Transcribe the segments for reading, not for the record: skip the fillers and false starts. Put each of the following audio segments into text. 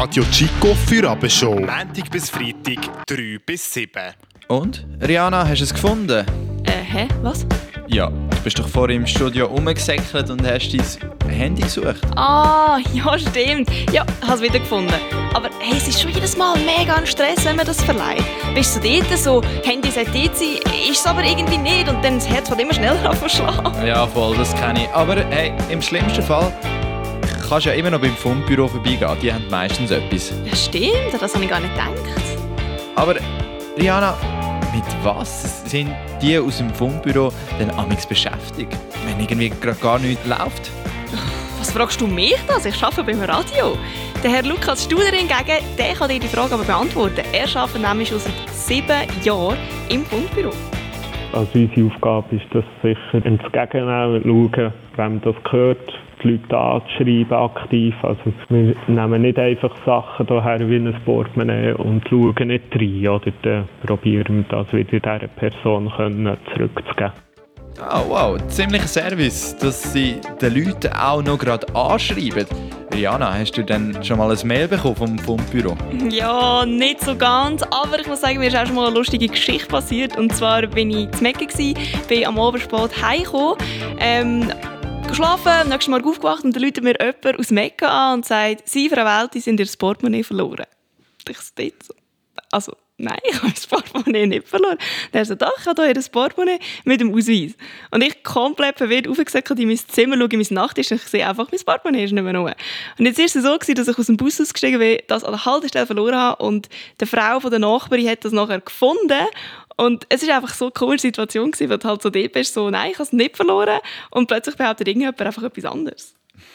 Radio Chico für Abendshow. Montag bis Freitag, 3 bis 7. Und? Rihanna, hast du es gefunden? Hä? Was? Ja, du bist doch vorhin im Studio rumgesäckelt und hast dein Handy gesucht. Ah, ja, stimmt. Ja, ich habe es wieder gefunden. Aber hey, es ist schon jedes Mal mega ein Stress, wenn man das verleiht. Bist du dort so, Handy sollte dort sein, ist es aber irgendwie nicht und dann das Herz wird immer schneller anfangen. Ja, voll, das kenne ich. Aber hey, im schlimmsten Fall kannst du ja immer noch beim Fundbüro vorbeigehen. Die haben meistens etwas. Ja, stimmt. Das habe ich gar nicht gedacht. Aber Rihanna, mit was sind die aus dem Fundbüro denn amigs beschäftigt, wenn irgendwie gerade gar nichts läuft? Was fragst du mich das? Ich arbeite beim Radio. Der Herr Lukas Studer hingegen, der kann dir die Frage aber beantworten. Er arbeitet nämlich schon seit 7 Jahren im Fundbüro. Also unsere Aufgabe ist das sicher ins Gegenteil schauen, wem das gehört, die Leute anzuschreiben aktiv. Also wir nehmen nicht einfach Sachen hierher wie ein Portemonnaie und schauen nicht rein. Oder dann probieren wir das wieder dieser Person zurückzugeben. Oh wow, ziemlicher Service, dass sie den Leuten auch noch gerade anschreiben. Rihanna, hast du denn schon mal ein Mail bekommen vom Fundbüro? Ja, nicht so ganz, aber ich muss sagen, mir ist auch schon mal eine lustige Geschichte passiert. Und zwar bin ich zu Mekka, bin am Abend spät heimgekommen, geschlafen, am nächsten Morgen aufgewacht und dann ruft mir jemand aus Mekka an und sagt, Sie, Frau Welti, sind Ihr Portemonnaie verloren. Ich so, also, nein, ich habe das Portemonnaie nicht verloren. Der so, doch, ich habe hier Ihr Portemonnaie mit dem Ausweis. Und ich komplett verwirrt aufgesäckelt in mein Zimmer, schaue in mein Nachttisch und ich sehe einfach, mein Portemonnaie ist nicht mehr rum. Und jetzt war es so, dass ich aus dem Bus ausgestiegen bin, das an der Haltestelle verloren habe und die Frau von der Nachbarin hat das nachher gefunden. Und es war einfach so eine coole Situation, weil du halt so dort bist, so, nein, ich habe es nicht verloren. Und plötzlich behauptet irgendjemand einfach etwas anderes.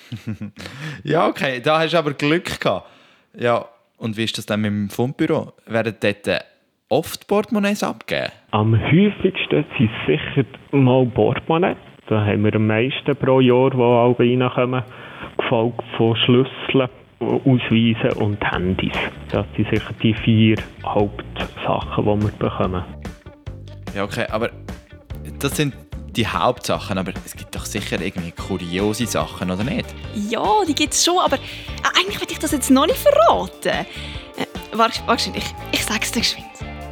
Ja, okay, da hast du aber Glück gehabt. Ja, und wie ist das dann mit dem Fundbüro? Werden dort oft Portemonnaies abgegeben? Am häufigsten sind sicher mal Portemonnaie. Da haben wir am meisten pro Jahr, die alle reinkommen, gefolgt von Schlüsseln, Ausweisen und Handys. Das sind sicher die 4 Hauptsachen, die wir bekommen. Ja, okay, aber das sind die Hauptsachen, aber es gibt doch sicher irgendwie kuriose Sachen, oder nicht? Ja, die gibt es schon, aber eigentlich will ich das jetzt noch nicht verraten. Warte, ich sag's dir geschwind.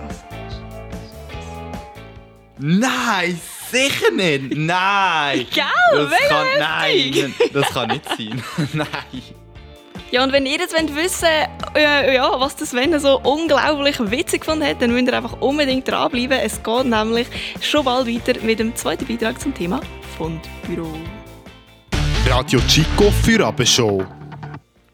Nein, sicher nicht! Nein! Gell, Nein, das kann nicht sein. Nein. Ja, und wenn ihr jetzt wissen wollt, was das Sven so unglaublich witzig gefunden hat, dann müsst ihr einfach unbedingt dranbleiben. Es geht nämlich schon bald weiter mit dem zweiten Beitrag zum Thema Fundbüro. Radio Chico für Abendshow.